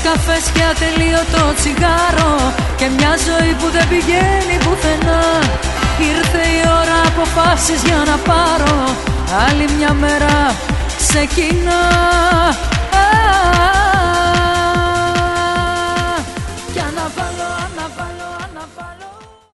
καφές και ατελείωτο τσιγάρο και μια ζωή που δεν πηγαίνει πουθενά. Ήρθε η ώρα αποφάσεις για να πάρω, άλλη μια μέρα ξεκινά. Κι αναβάλω